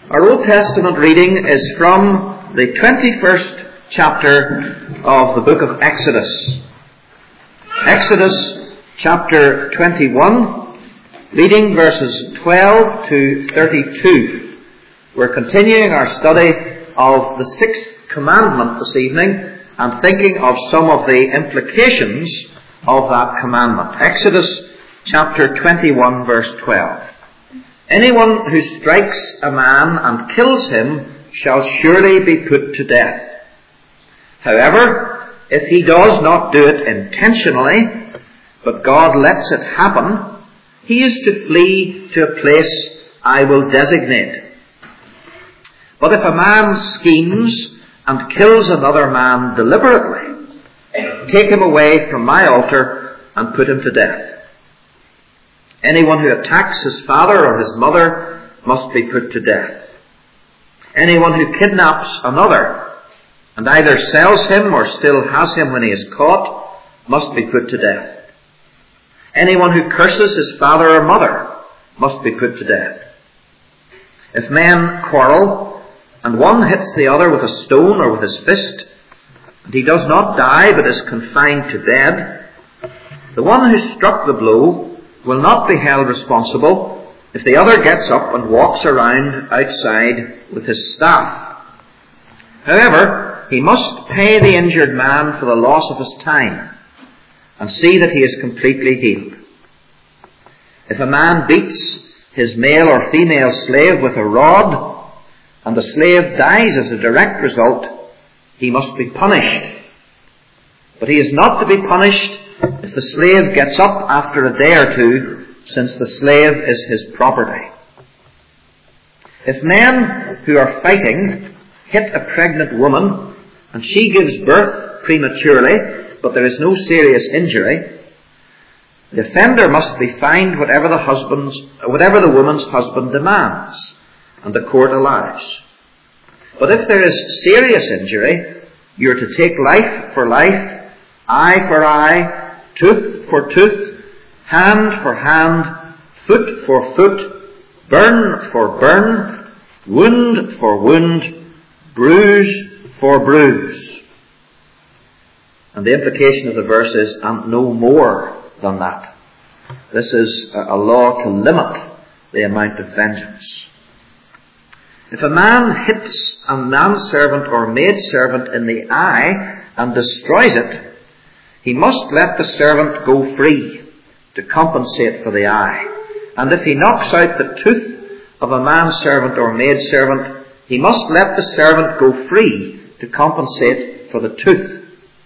Our Old Testament reading is from the 21st chapter of the book of Exodus. Exodus chapter 21, reading verses 12 to 32. We're continuing our study of the sixth commandment this evening and thinking of some of the implications of that commandment. Exodus chapter 21, verse 12. Anyone who strikes a man and kills him shall surely be put to death. However, if he does not do it intentionally, but God lets it happen, he is to flee to a place I will designate. But if a man schemes and kills another man deliberately, take him away from my altar and put him to death. Anyone who attacks his father or his mother must be put to death. Anyone who kidnaps another and either sells him or still has him when he is caught must be put to death. Anyone who curses his father or mother must be put to death. If men quarrel and one hits the other with a stone or with his fist, and he does not die but is confined to bed, the one who struck the blow will not be held responsible if the other gets up and walks around outside with his staff. However, he must pay the injured man for the loss of his time and see that he is completely healed. If a man beats his male or female slave with a rod and the slave dies as a direct result, he must be punished. But he is not to be punished if the slave gets up after a day or two, since the slave is his property. If men who are fighting hit a pregnant woman and she gives birth prematurely, but there is no serious injury, the offender must be fined whatever the woman's husband demands, and the court allows. But if there is serious injury, you are to take life for life, eye for eye, tooth for tooth, hand for hand, foot for foot, burn for burn, wound for wound, bruise for bruise. And the implication of the verse is, and no more than that. This is a law to limit the amount of vengeance. If a man hits a manservant or maidservant in the eye and destroys it, he must let the servant go free to compensate for the eye. And if he knocks out the tooth of a manservant or maidservant, he must let the servant go free to compensate for the tooth.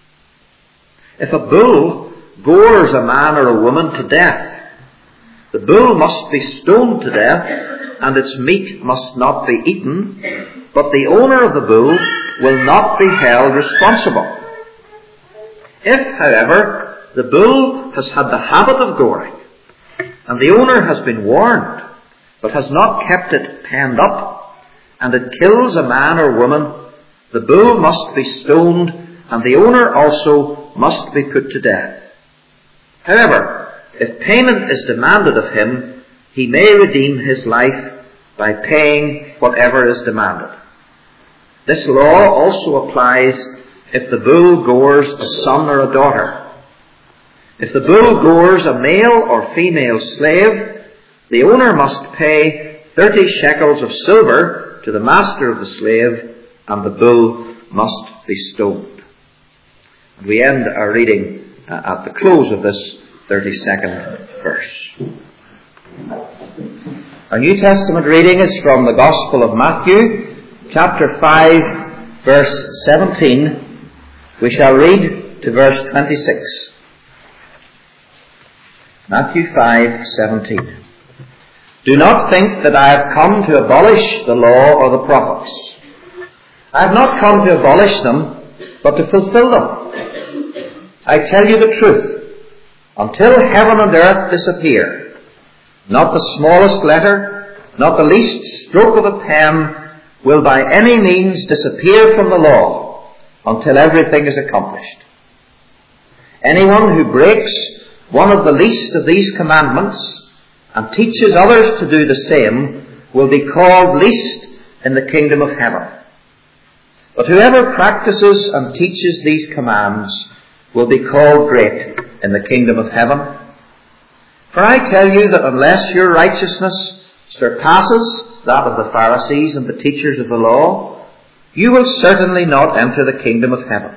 If a bull gores a man or a woman to death, the bull must be stoned to death and its meat must not be eaten, but the owner of the bull will not be held responsible. If, however, the bull has had the habit of goring, and the owner has been warned, but has not kept it penned up, and it kills a man or woman, the bull must be stoned, and the owner also must be put to death. However, if payment is demanded of him, he may redeem his life by paying whatever is demanded. This law also applies if the bull gores a son or a daughter. If the bull gores a male or female slave, the owner must pay 30 shekels of silver to the master of the slave, and the bull must be stoned. And we end our reading at the close of this 32nd verse. Our New Testament reading is from the Gospel of Matthew, chapter 5, verse 17. We shall read to verse 26. Matthew 5:17. Do not think that I have come to abolish the law or the prophets. I have not come to abolish them, but to fulfill them. I tell you the truth. Until heaven and earth disappear, not the smallest letter, not the least stroke of a pen will by any means disappear from the law until everything is accomplished. Anyone who breaks one of the least of these commandments and teaches others to do the same will be called least in the kingdom of heaven. But whoever practices and teaches these commands will be called great in the kingdom of heaven. For I tell you that unless your righteousness surpasses that of the Pharisees and the teachers of the law, you will certainly not enter the kingdom of heaven.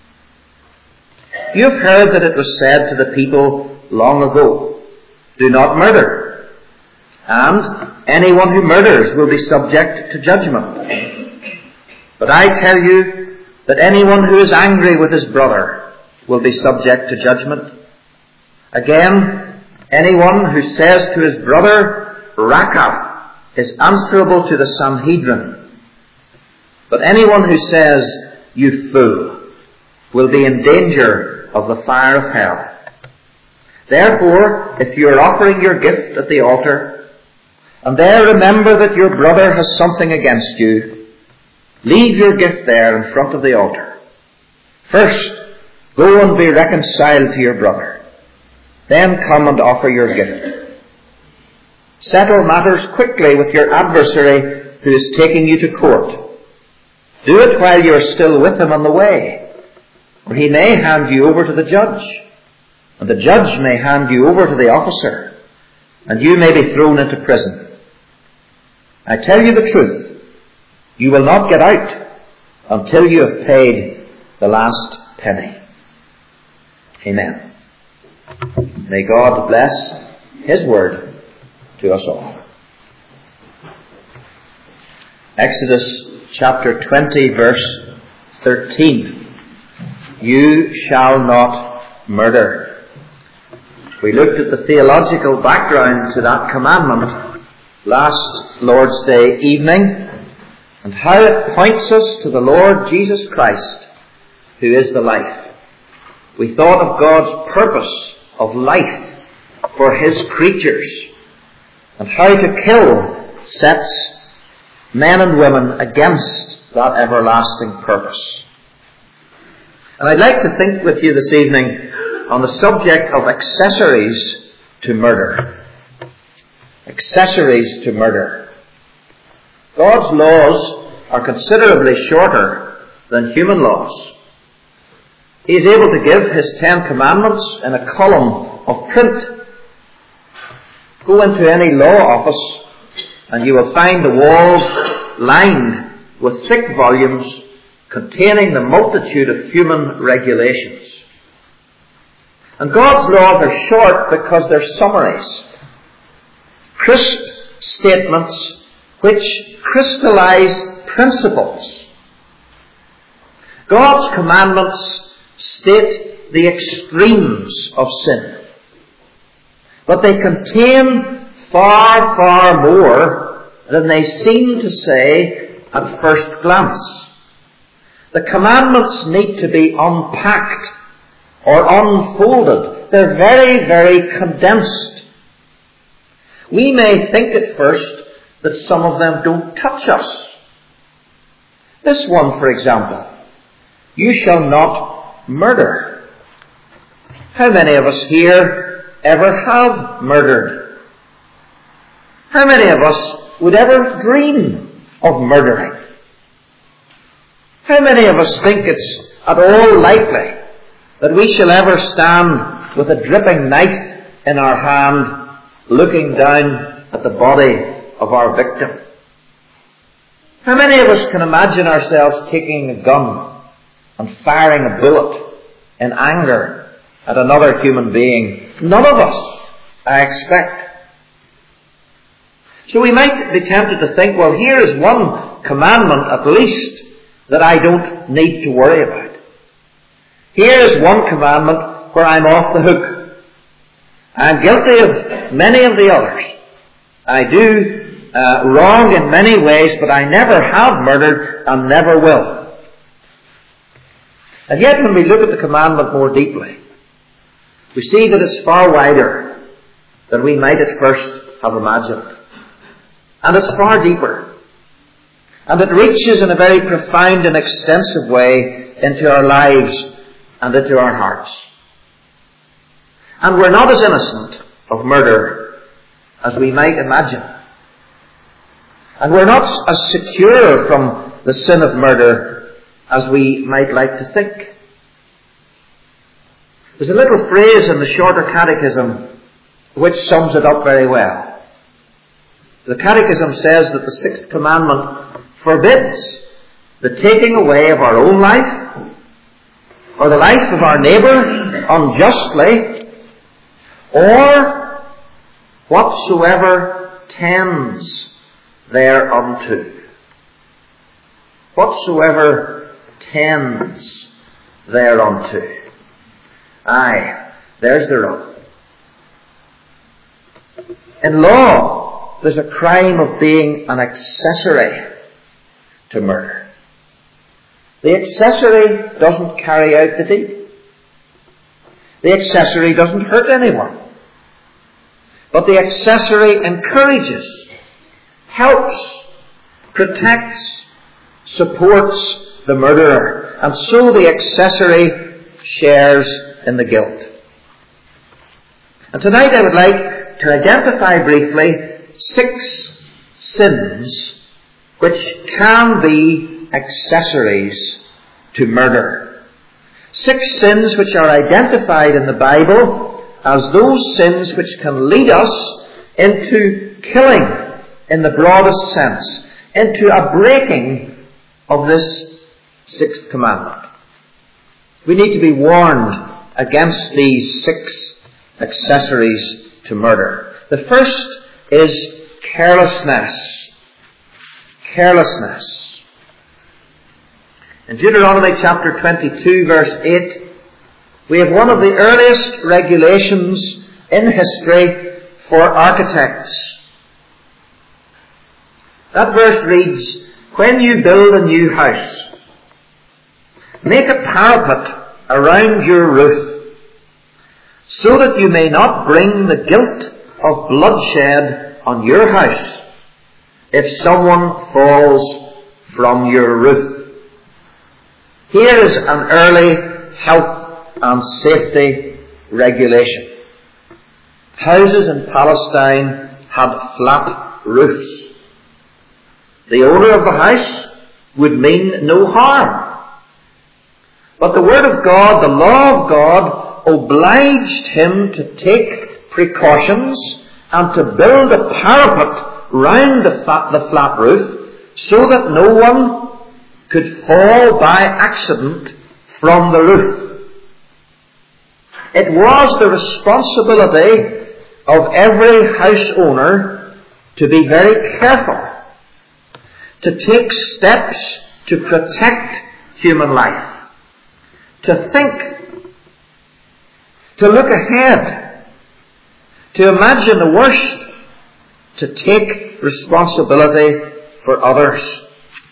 You have heard that it was said to the people long ago, do not murder, and anyone who murders will be subject to judgment. But I tell you that anyone who is angry with his brother will be subject to judgment. Again, anyone who says to his brother, Raca, is answerable to the Sanhedrin. But anyone who says, you fool, will be in danger of the fire of hell. Therefore, if you are offering your gift at the altar, and there remember that your brother has something against you, leave your gift there in front of the altar. First, go and be reconciled to your brother. Then come and offer your gift. Settle matters quickly with your adversary who is taking you to court. Do it while you are still with him on the way, or he may hand you over to the judge, and the judge may hand you over to the officer, and you may be thrown into prison. I tell you the truth, you will not get out until you have paid the last penny. Amen. May God bless His word to us all. Exodus chapter 20, verse 13. You shall not murder. We looked at the theological background to that commandment last Lord's Day evening, and how it points us to the Lord Jesus Christ, who is the life. We thought of God's purpose of life for His creatures, and how to kill sets men and women against that everlasting purpose. And I'd like to think with you this evening on the subject of accessories to murder. Accessories to murder. God's laws are considerably shorter than human laws. He is able to give His 10 commandments in a column of print. Go into any law office and you will find the walls lined with thick volumes containing the multitude of human regulations. And God's laws are short because they're summaries. Crisp statements which crystallize principles. God's commandments state the extremes of sin, but they contain far, far more than they seem to say at first glance. The commandments need to be unpacked or unfolded. They're very, very condensed. We may think at first that some of them don't touch us. This one, for example, you shall not murder. How many of us here ever have murdered? How many of us would ever dream of murdering? How many of us think it's at all likely that we shall ever stand with a dripping knife in our hand, looking down at the body of our victim? How many of us can imagine ourselves taking a gun and firing a bullet in anger at another human being? None of us, I expect. So we might be tempted to think, well, here is one commandment at least that I don't need to worry about. Here is one commandment where I'm off the hook. I'm guilty of many of the others. I do wrong in many ways, but I never have murdered and never will. And yet when we look at the commandment more deeply, we see that it's far wider than we might at first have imagined. And it's far deeper. And it reaches in a very profound and extensive way into our lives and into our hearts. And we're not as innocent of murder as we might imagine. And we're not as secure from the sin of murder as we might like to think. There's a little phrase in the Shorter Catechism which sums it up very well. The Catechism says that the sixth commandment forbids the taking away of our own life or the life of our neighbour unjustly, or whatsoever tends thereunto. Whatsoever tends thereunto. Aye, there's the rub. In law, there's a crime of being an accessory to murder. The accessory doesn't carry out the deed. The accessory doesn't hurt anyone. But the accessory encourages, helps, protects, supports the murderer. And so the accessory shares in the guilt. And tonight I would like to identify briefly 6 sins which can be accessories to murder. 6 sins which are identified in the Bible as those sins which can lead us into killing in the broadest sense, into a breaking of this 6th commandment. We need to be warned against these 6 accessories to murder. The first is carelessness. Carelessness. In Deuteronomy chapter 22 verse 8, we have one of the earliest regulations in history for architects. That verse reads, "When you build a new house, make a parapet around your roof, so that you may not bring the guilt of bloodshed on your house if someone falls from your roof." Here is an early health and safety regulation. Houses in Palestine had flat roofs. The owner of the house would mean no harm. But the Word of God, the law of God, obliged him to take precautions and to build a parapet round the flat roof so that no one could fall by accident from the roof. It was the responsibility of every house owner to be very careful, to take steps to protect human life, to think, to look ahead, to imagine the worst, to take responsibility for others.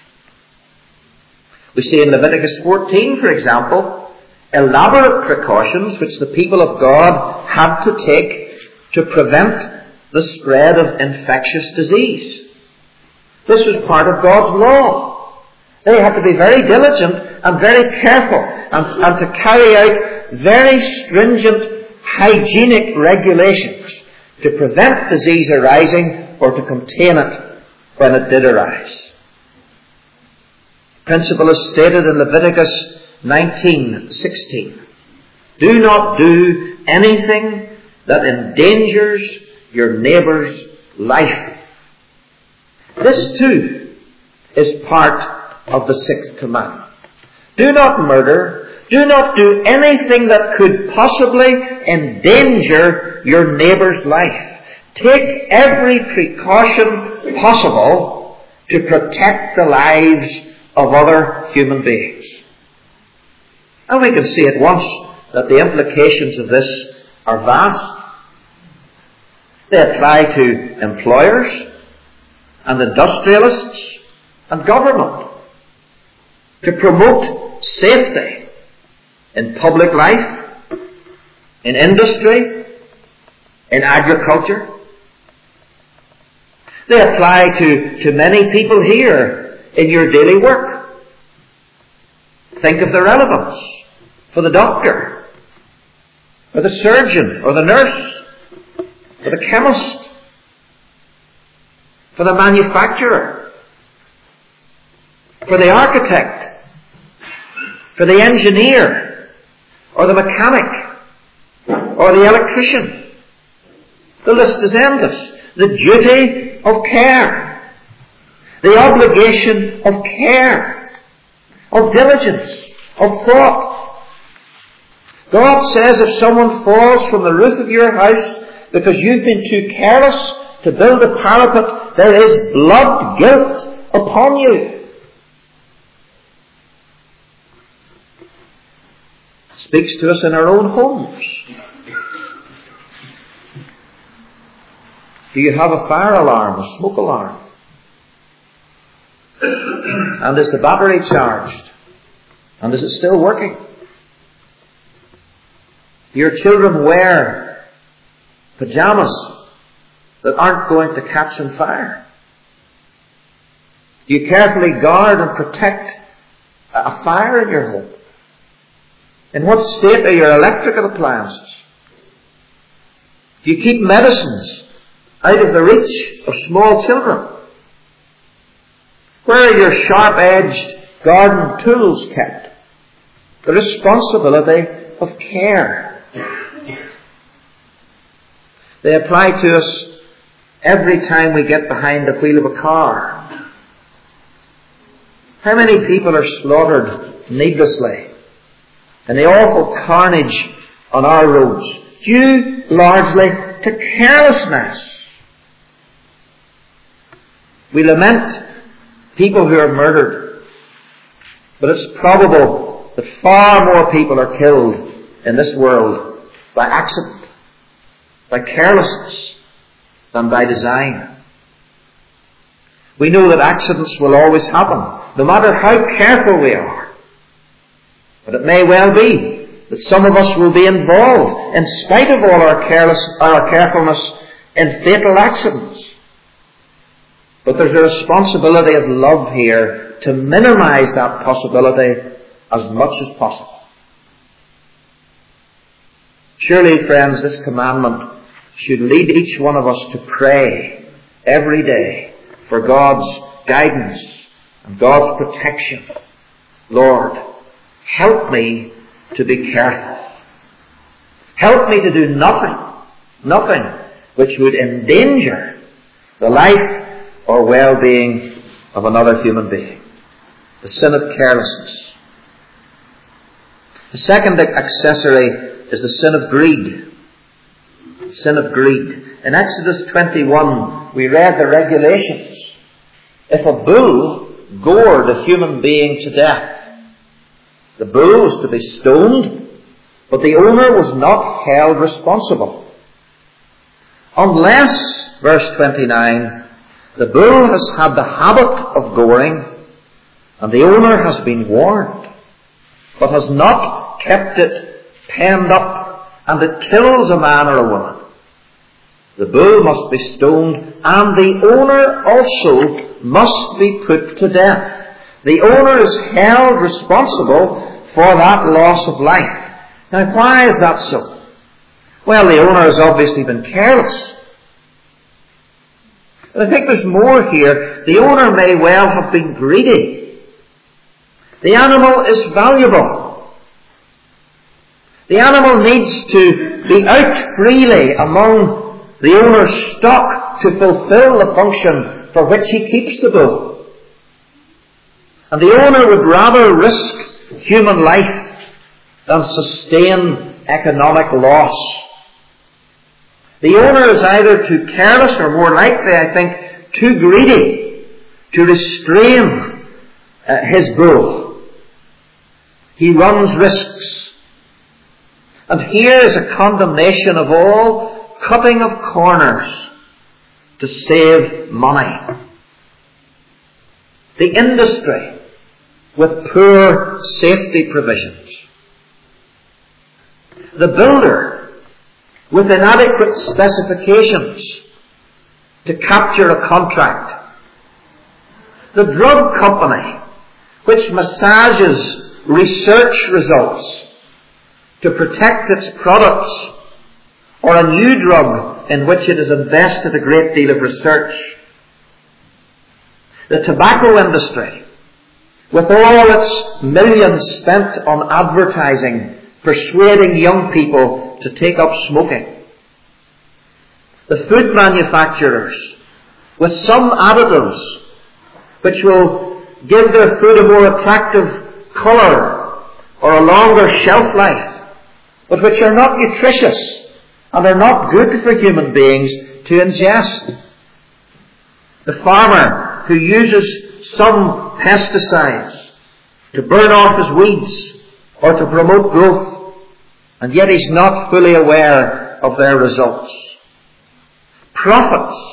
We see in Leviticus 14, for example, elaborate precautions which the people of God had to take to prevent the spread of infectious disease. This was part of God's law. They had to be very diligent and very careful and to carry out very stringent hygienic regulations to prevent disease arising or to contain it when it did arise. Principle is stated in Leviticus 19:16. Do not do anything that endangers your neighbour's life. This too is part of the 6th commandment. Do not murder. Do not do anything that could possibly endanger your neighbour's life. Take every precaution possible to protect the lives of other human beings. And we can see at once that the implications of this are vast. They apply to employers and industrialists and government to promote safety in public life, in industry, in agriculture. They apply to many people here in your daily work. Think of the relevance for the doctor, or the surgeon, or the nurse, or the chemist, for the manufacturer, for the architect, for the engineer, or the mechanic, or the electrician. The list is endless. The duty of care, the obligation of care, of diligence, of thought. God says if someone falls from the roof of your house because you've been too careless to build a parapet, there is blood guilt upon you. It speaks to us in our own homes. Do you have a fire alarm, a smoke alarm? And is the battery charged? And is it still working? Do your children wear pajamas that aren't going to catch on fire? Do you carefully guard and protect a fire in your home? In what state are your electrical appliances? Do you keep medicines out of the reach of small children? Where are your sharp-edged garden tools kept? The responsibility of care. They apply to us every time we get behind the wheel of a car. How many people are slaughtered needlessly in the awful carnage on our roads, due largely to carelessness? We lament people who are murdered, but it's probable that far more people are killed in this world by accident, by carelessness, than by design. We know that accidents will always happen, no matter how careful we are. But it may well be that some of us will be involved, in spite of all our carefulness, in fatal accidents. But there's a responsibility of love here to minimize that possibility as much as possible. Surely, friends, this commandment should lead each one of us to pray every day for God's guidance and God's protection. Lord, help me to be careful. Help me to do nothing which would endanger the life or well-being of another human being. The sin of carelessness. The second accessory is the sin of greed. The sin of greed. In Exodus 21, we read the regulations. If a bull gored a human being to death, the bull was to be stoned, but the owner was not held responsible. Unless, verse 29, the bull has had the habit of goring, and the owner has been warned, but has not kept it penned up, and it kills a man or a woman. The bull must be stoned, and the owner also must be put to death. The owner is held responsible for that loss of life. Now, why is that so? Well, the owner has obviously been careless. But I think there's more here. The owner may well have been greedy. The animal is valuable. The animal needs to be out freely among the owner's stock to fulfill the function for which he keeps the bull. And the owner would rather risk human life than sustain economic loss. The owner is either too careless or, more likely, I think, too greedy to restrain his bull. He runs risks. And here is a condemnation of all cutting of corners to save money. The industry with poor safety provisions. The builder with inadequate specifications to capture a contract. The drug company which massages research results to protect its products, or a new drug in which it has invested a great deal of research. The tobacco industry, with all its millions spent on advertising, persuading young people to take up smoking. The food manufacturers, with some additives which will give their food a more attractive colour or a longer shelf life, but which are not nutritious and are not good for human beings to ingest. The farmer who uses some pesticides to burn off his weeds or to promote growth, and yet he's not fully aware of their results. Profits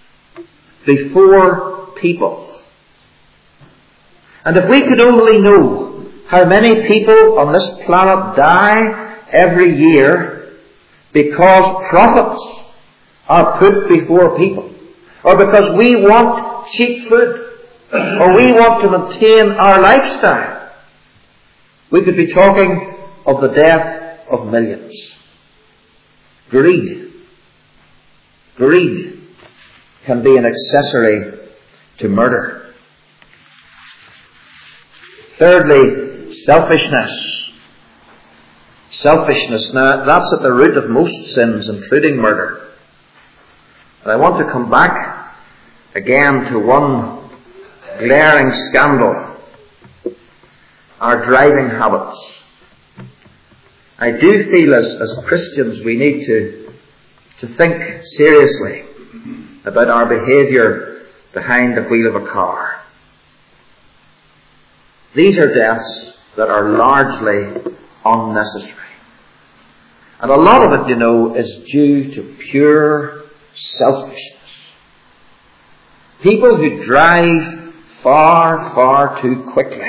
before people. And if we could only know how many people on this planet die every year because profits are put before people, or because we want cheap food, or we want to maintain our lifestyle, we could be talking of the death of millions. Greed. Greed can be an accessory to murder. Thirdly, selfishness. Selfishness. Now, that's at the root of most sins, including murder. And I want to come back again to one glaring scandal: our driving habits. I do feel as Christians we need to think seriously about our behaviour behind the wheel of a car. These are deaths that are largely unnecessary. And a lot of it, is due to pure selfishness. People who drive far, far too quickly.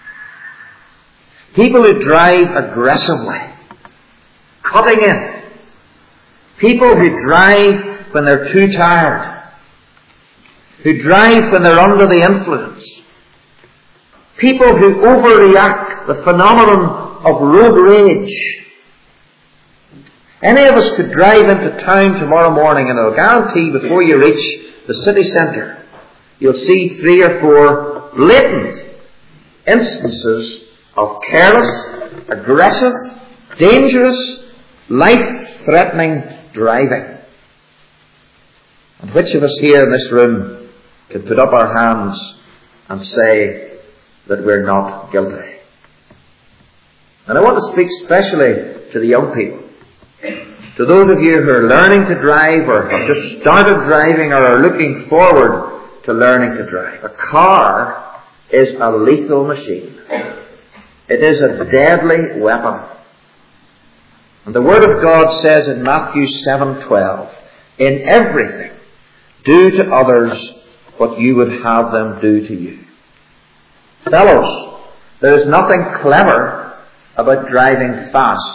People who drive aggressively, cutting in. People who drive when they're too tired. Who drive when they're under the influence. People who overreact, the phenomenon of road rage. Any of us could drive into town tomorrow morning, and I'll guarantee before you reach the city centre, you'll see 3 or 4 blatant instances of careless, aggressive, dangerous, life-threatening driving. And which of us here in this room can put up our hands and say that we're not guilty? And I want to speak specially to the young people. To those of you who are learning to drive, or have just started driving, or are looking forward to learning to drive. A car is a lethal machine. It is a deadly weapon. And the Word of God says in Matthew 7:12, "In everything, do to others what you would have them do to you." Fellows, there is nothing clever about driving fast.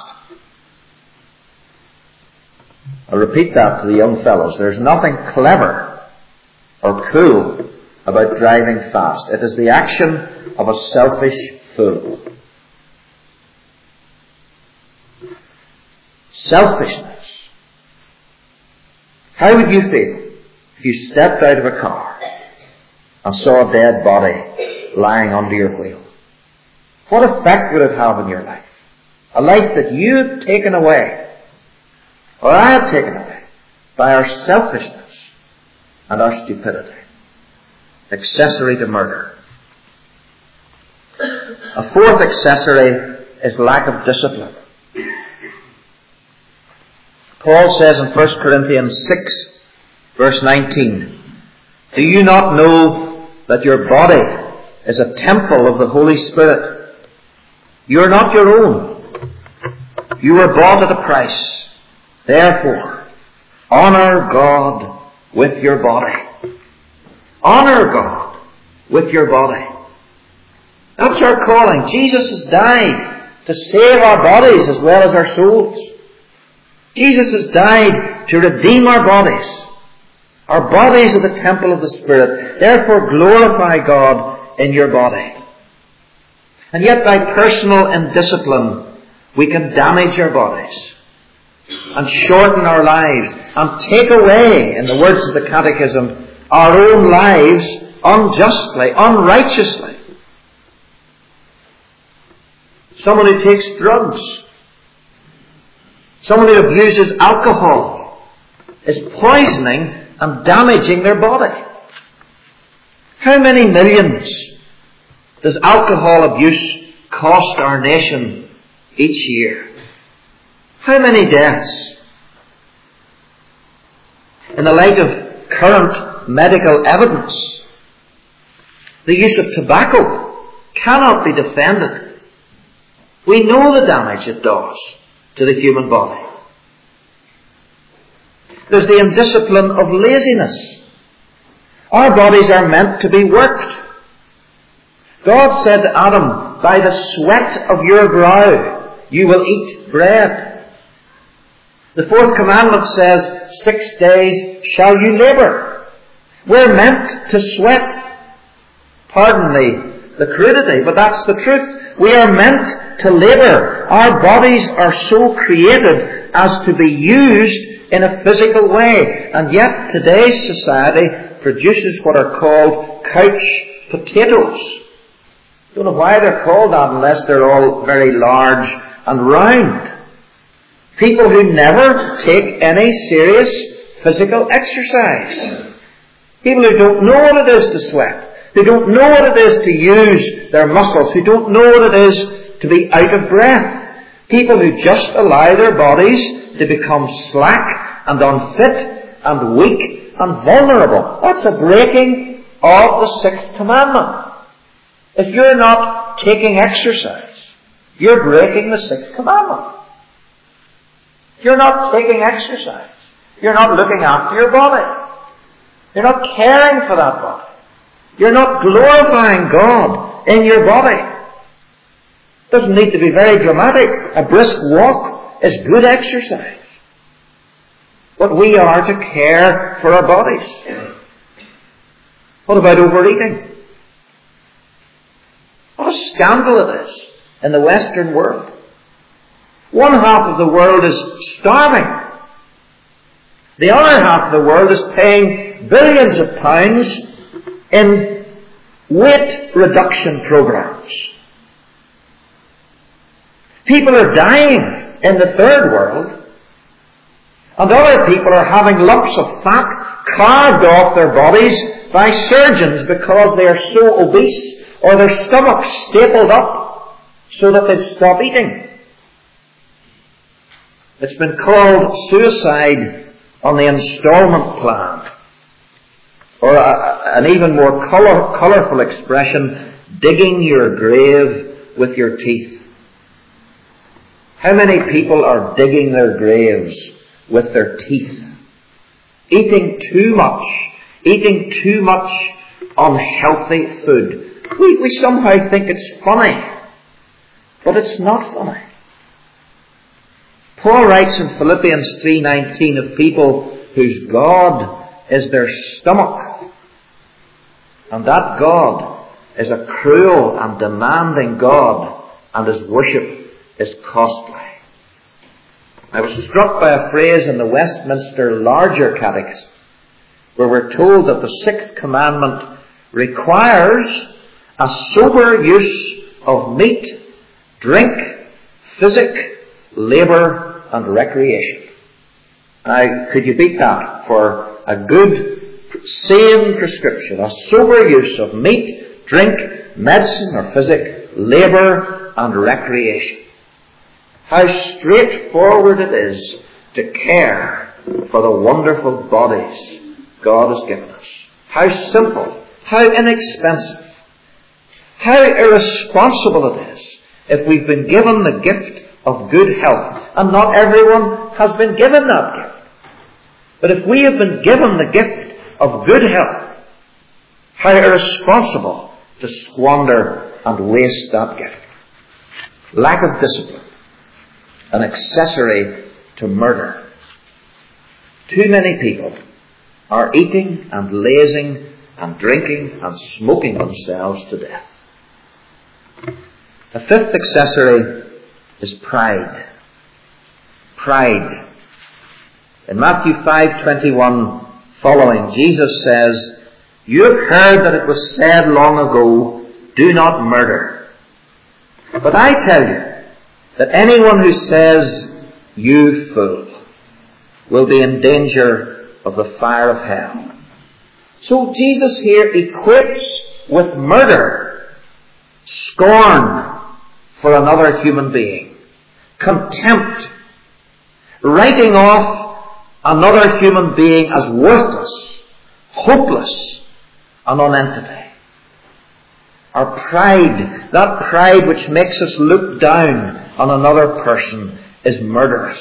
I'll repeat that to the young fellows. There's nothing clever or cool about driving fast. It is the action of a selfish fool. Selfishness. How would you feel if you stepped out of a car and saw a dead body lying under your wheel? What effect would it have in your life? A life that you had taken away, or I have taken away, by our selfishness and our stupidity. Accessory to murder. A fourth accessory is lack of discipline. Paul says in 1 Corinthians 6, verse 19, "Do you not know that your body is a temple of the Holy Spirit? You are not your own. You were bought at a price. Therefore, honour God with your body." Honour God with your body. That's our calling. Jesus has died to save our bodies as well as our souls. Jesus has died to redeem our bodies. Our bodies are the temple of the Spirit. Therefore, glorify God in your body. And yet, by personal indiscipline, we can damage our bodies and shorten our lives and take away, in the words of the Catechism, our own lives unjustly, unrighteously. someone who takes drugs, someone who abuses alcohol, is poisoning and damaging their body. How many millions does alcohol abuse cost our nation each year? How many deaths? In the light of current medical evidence, the use of tobacco cannot be defended. We know the damage it does to the human body. There's the indiscipline of laziness. Our bodies are meant to be worked. God said to Adam, by the sweat of your brow you will eat bread. The fourth commandment says, 6 days shall you labour. We're meant to sweat. Pardon the crudity, but that's the truth. We are meant to labour. Our bodies are so created as to be used in a physical way. And yet today's society produces what are called couch potatoes. Don't know why they're called that unless they're all very large and round. People who never take any serious physical exercise. People who don't know what it is to sweat. Who don't know what it is to use their muscles. Who don't know what it is to be out of breath. People who just allow their bodies to become slack and unfit and weak and vulnerable. That's a breaking of the sixth commandment. If you're not taking exercise, you're breaking the sixth commandment. If you're not taking exercise, you're not looking after your body. You're not caring for that body. You're not glorifying God in your body. It doesn't need to be very dramatic. A brisk walk is good exercise. But we are to care for our bodies. What about overeating? What a scandal it is in the Western world. One half of the world is starving. The other half of the world is paying billions of pounds in weight reduction programs. People are dying in the third world, and other people are having lumps of fat carved off their bodies by surgeons because they are so obese, or their stomachs stapled up so that they stop eating. It's been called suicide on the installment plan, or an even more colourful expression, digging your grave with your teeth. How many people are digging their graves with their teeth? Eating too much unhealthy food. We somehow think it's funny, but it's not funny. Paul writes in Philippians 3:19 of people whose God is their stomach. And that God is a cruel and demanding God, and his worship is costly. I was struck by a phrase in the Westminster Larger Catechism, where we're told that the sixth commandment requires a sober use of meat, drink, physic, labour and recreation. Now, could you beat that for a good, sane prescription? A sober use of meat, drink, medicine or physic, labour and recreation. How straightforward it is to care for the wonderful bodies God has given us. How simple, how inexpensive, how irresponsible it is if we've been given the gift of good health. And not everyone has been given that gift. But if we have been given the gift of good health, how irresponsible to squander and waste that gift. Lack of discipline, an accessory to murder. Too many people are eating and lazing and drinking and smoking themselves to death. A fifth accessory is pride. Pride. In Matthew 5:21 following, Jesus says, "You have heard that it was said long ago, 'Do not murder.' But I tell you that anyone who says, "You fool," will be in danger of the fire of hell. So Jesus here equates with murder scorn for another human being, contempt, writing off another human being as worthless, hopeless, a nonentity. Our pride, that pride which makes us look down on another person, is murderous.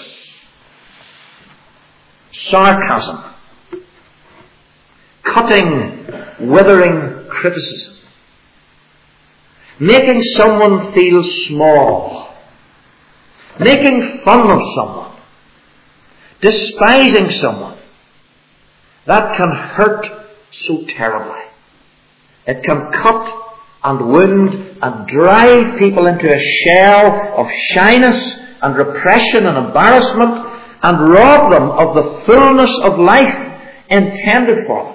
Sarcasm, cutting, withering criticism, making someone feel small, making fun of someone, despising someone, that can hurt so terribly. It can cut and wound and drive people into a shell of shyness and repression and embarrassment, and rob them of the fullness of life intended for them.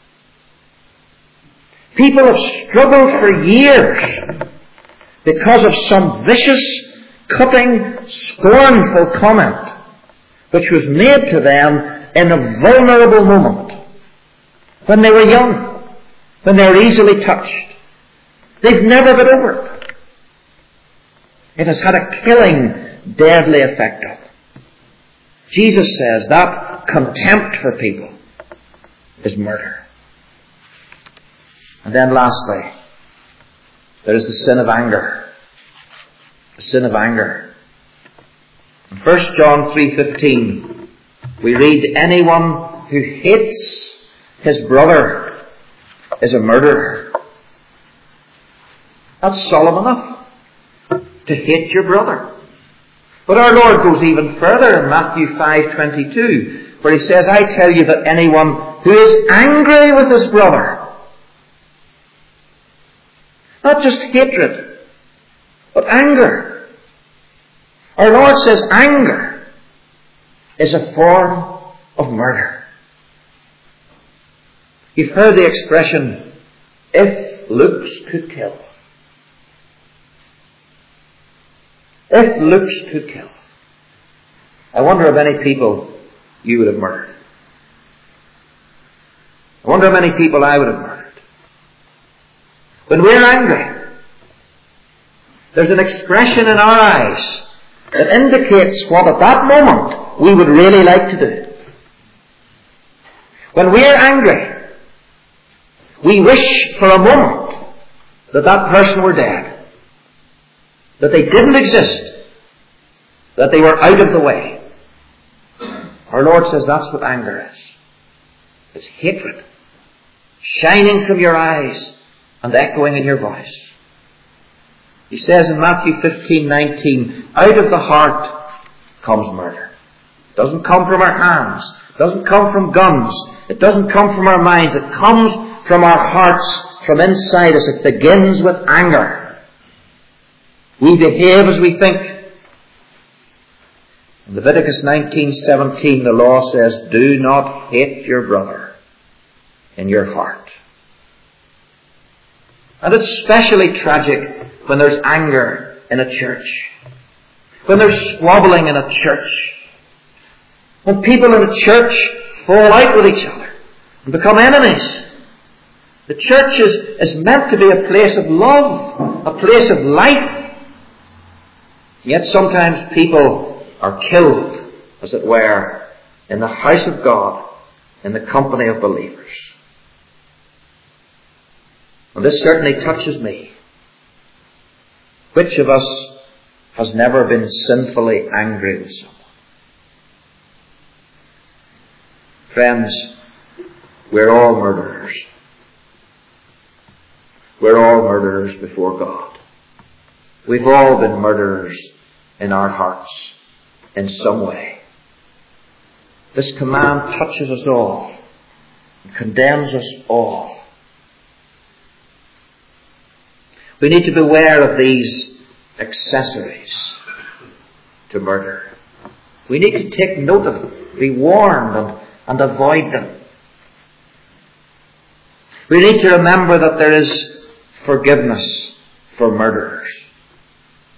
People have struggled for years because of some vicious, cutting, scornful comment which was made to them in a vulnerable moment, when they were young, when they were easily touched. They've never got over it. It has had a killing, deadly effect on them. Jesus says that contempt for people is murder. And then lastly, there is the sin of anger. The sin of anger. In 1 John 3:15, we read, "Anyone who hates his brother is a murderer." That's solemn enough, to hate your brother. But our Lord goes even further in Matthew 5:22, where He says, "I tell you that anyone who is angry with his brother," not just hatred, but anger. Our Lord says anger is a form of murder. You've heard the expression, "if looks could kill." If looks could kill. I wonder how many people you would have murdered. I wonder how many people I would have murdered. When we're angry, there's an expression in our eyes that indicates what at that moment we would really like to do. When we're angry, we wish for a moment that that person were dead, that they didn't exist, that they were out of the way. Our Lord says that's what anger is. It's hatred, shining from your eyes and echoing in your voice. He says in Matthew 15:19, "Out of the heart comes murder." It doesn't come from our hands. It doesn't come from guns. It doesn't come from our minds. It comes from our hearts, from inside us. It begins with anger. We behave as we think. In Leviticus 19:17, the law says, "Do not hate your brother in your heart." And it's especially tragic when there's anger in a church, when there's squabbling in a church, when people in a church fall out with each other and become enemies. The church is meant to be a place of love, a place of life. Yet sometimes people are killed, as it were, in the house of God, in the company of believers. And this certainly touches me. Which of us has never been sinfully angry with someone? Friends, we're all murderers. We're all murderers before God. We've all been murderers in our hearts in some way. This command touches us all and condemns us all. We need to beware of these accessories to murder. We need to take note of them, be warned and avoid them. We need to remember that there is forgiveness for murderers.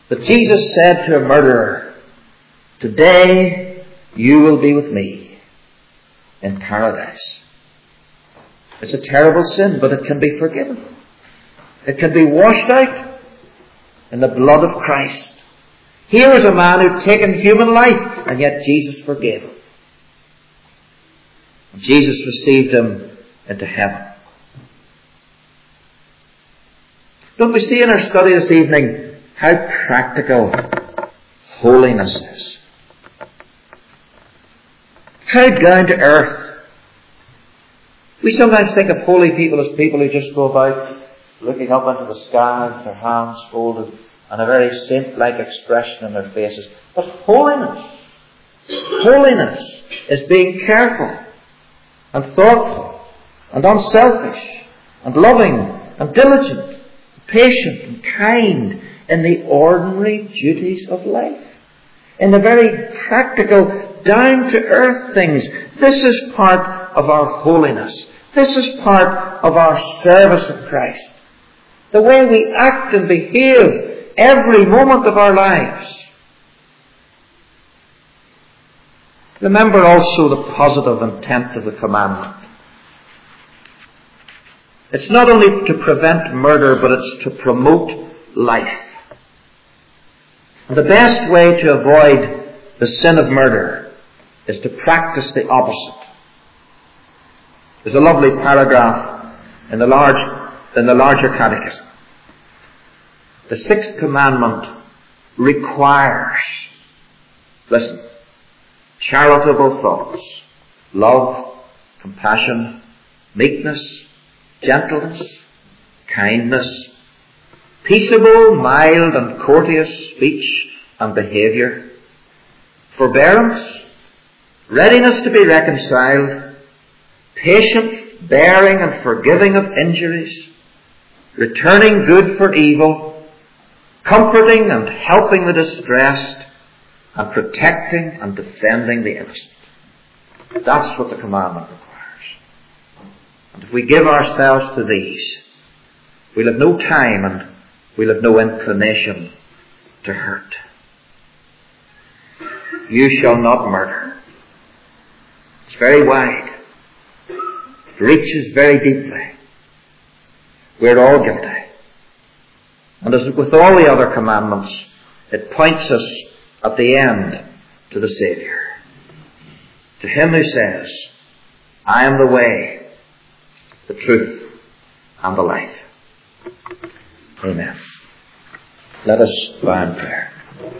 that Jesus said to a murderer, "Today you will be with me in paradise." It's a terrible sin, but it can be forgiven. It can be washed out in the blood of Christ. Here is a man who'd taken human life, and yet Jesus forgave him. And Jesus received him into heaven. Don't we see in our study this evening how practical holiness is? How down to earth. We sometimes think of holy people as people who just go about looking up into the sky with their hands folded and a very saint-like expression in their faces. But holiness is being careful and thoughtful and unselfish and loving and diligent, patient and kind in the ordinary duties of life. In the very practical, down-to-earth things. This is part of our holiness. This is part of our service of Christ. The way we act and behave every moment of our lives. Remember also the positive intent of the commandment. It's not only to prevent murder, but it's to promote life. And the best way to avoid the sin of murder is to practice the opposite. There's a lovely paragraph in the larger catechism. The sixth commandment requires, listen, charitable thoughts, love, compassion, meekness, gentleness, kindness, peaceable, mild and courteous speech and behaviour, forbearance, readiness to be reconciled, patient bearing and forgiving of injuries, returning good for evil, comforting and helping the distressed, and protecting and defending the innocent. That's what the commandment requires. And if we give ourselves to these, we'll have no time and we'll have no inclination to hurt. You shall not murder. It's very wide. It reaches very deeply. We're all guilty. And as with all the other commandments, it points us at the end to the Saviour. To Him who says, "I am the way, the truth, and the life." Amen. Let us bow in prayer.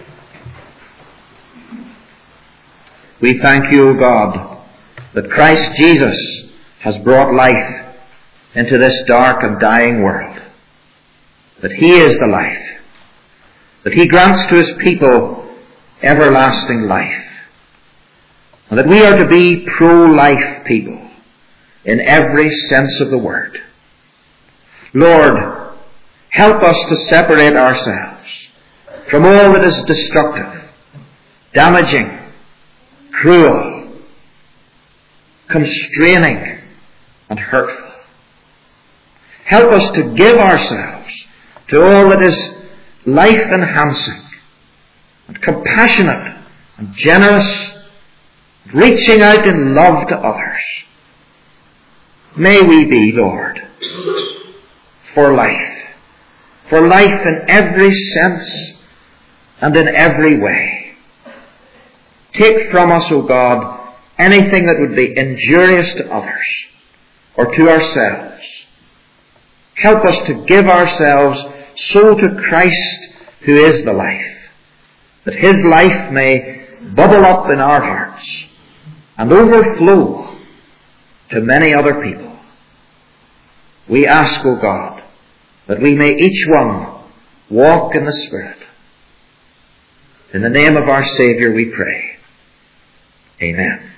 We thank you, O God, that Christ Jesus has brought life into this dark and dying world. That He is the life. That He grants to His people everlasting life. And that we are to be pro-life people in every sense of the word. Lord, help us to separate ourselves from all that is destructive, damaging, cruel, constraining, and hurtful. Help us to give ourselves to all that is life-enhancing and compassionate and generous, reaching out in love to others. May we be, Lord, for life in every sense and in every way. Take from us, O God, anything that would be injurious to others or to ourselves. Help us to give ourselves so to Christ who is the life, that His life may bubble up in our hearts and overflow to many other people. We ask, O God, that we may each one walk in the Spirit. In the name of our Saviour we pray. Amen.